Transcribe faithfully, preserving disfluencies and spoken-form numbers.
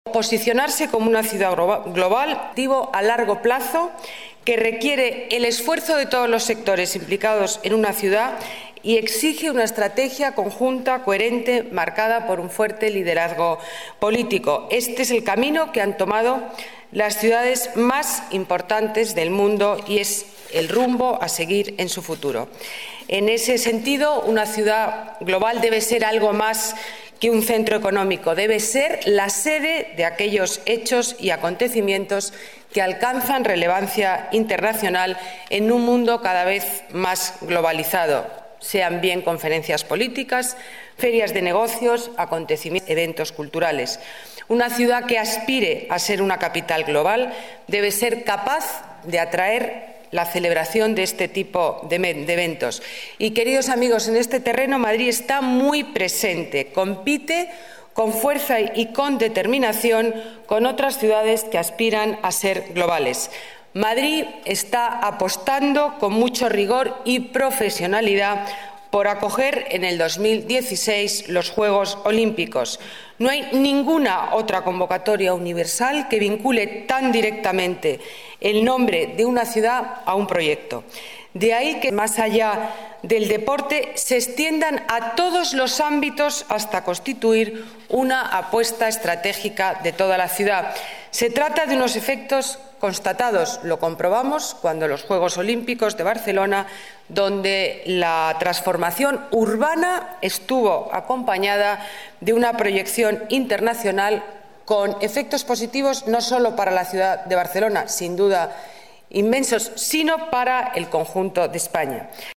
Posicionarse como una ciudad global, activo a largo plazo, que requiere el esfuerzo de todos los sectores implicados en una ciudad y exige una estrategia conjunta, coherente, marcada por un fuerte liderazgo político. Este es el camino que han tomado las ciudades más importantes del mundo y es el rumbo a seguir en su futuro. En ese sentido, una ciudad global debe ser algo más que un centro económico, debe ser la sede de aquellos hechos y acontecimientos que alcanzan relevancia internacional en un mundo cada vez más globalizado, sean bien conferencias políticas, ferias de negocios, acontecimientos, eventos culturales. Una ciudad que aspire a ser una capital global debe ser capaz de atraer la celebración de este tipo de, de eventos. Y, queridos amigos, en este terreno Madrid está muy presente, compite con fuerza y con determinación con otras ciudades que aspiran a ser globales. Madrid está apostando con mucho rigor y profesionalidad por acoger en el dos mil dieciséis los Juegos Olímpicos. No hay ninguna otra convocatoria universal que vincule tan directamente el nombre de una ciudad a un proyecto. De ahí que, más allá del deporte, se extiendan a todos los ámbitos hasta constituir una apuesta estratégica de toda la ciudad. Se trata de unos efectos constatados, lo comprobamos cuando los Juegos Olímpicos de Barcelona, donde la transformación urbana estuvo acompañada de una proyección internacional con efectos positivos no solo para la ciudad de Barcelona, sin duda inmensos, sino para el conjunto de España.